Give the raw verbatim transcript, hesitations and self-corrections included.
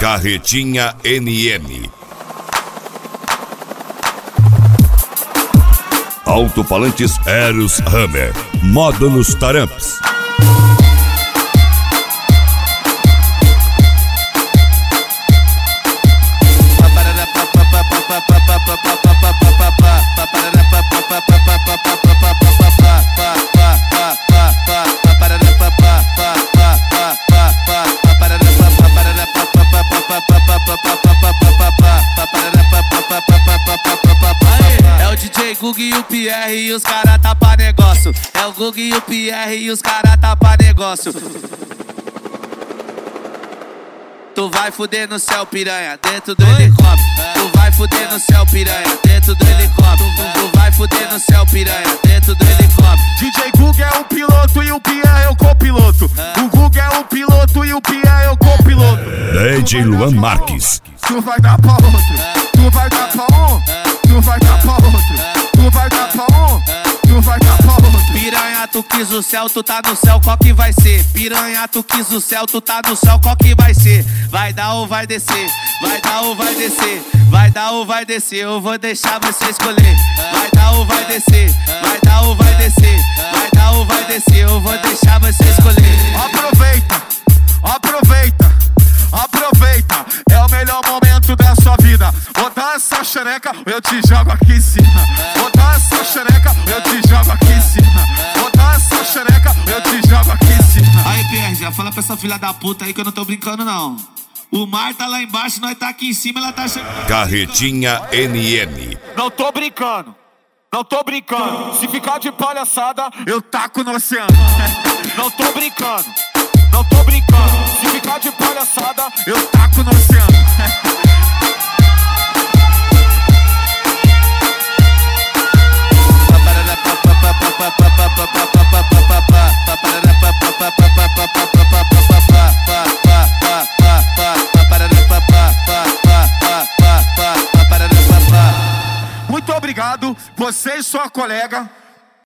Carretinha N N. Alto-falantes Eros Hammer. Módulos Taramps. É o D J Gug e o Pierre e os cara tá pra negócio. É o Gug e o Pierre e os cara tá pra negócio. Tu vai fuder no céu, piranha, dentro do helicóptero. Tu vai fuder no céu, piranha, dentro do helicóptero. Tu vai fuder no céu, piranha, dentro do helicóptero. D J Gug é o piloto e o Pierre é o copiloto. O Gug é o piloto e o Pierre é o copiloto. D J Luan Marques. Tu vai dar pra outro, tu vai dar pra um, tu vai dar pra outro, tu vai dar pra um, tu vai dar pra outro. Piranha, tu quis o céu, tu tá no céu, qual que vai ser? Piranha, tu quis o céu, tu tá no céu, qual que vai ser? Vai dar ou vai descer? Vai dar ou vai descer? Vai dar ou vai descer? Eu vou deixar você escolher. Vai dar ou vai descer? Vai dar ou vai descer? Vai dar ou vai descer? Eu vou deixar você escolher. Aproveita, aproveita, aproveita. É o melhor momento da sua vida. Botar essa xereca, eu te jogo aqui em cima. Botar essa xereca, eu te jogo aqui em cima. Botar essa xereca, eu te jogo aqui em cima. Aí, Pierre, já fala pra essa filha da puta aí que eu não tô brincando, não. O mar tá lá embaixo, nós tá aqui em cima, ela tá chegando. Carretinha N N. Não tô brincando, não tô brincando. Se ficar de palhaçada, eu taco no oceano. Não tô brincando, não tô brincando. Se ficar de palhaçada, eu taco no oceano. Muito obrigado, você e sua colega,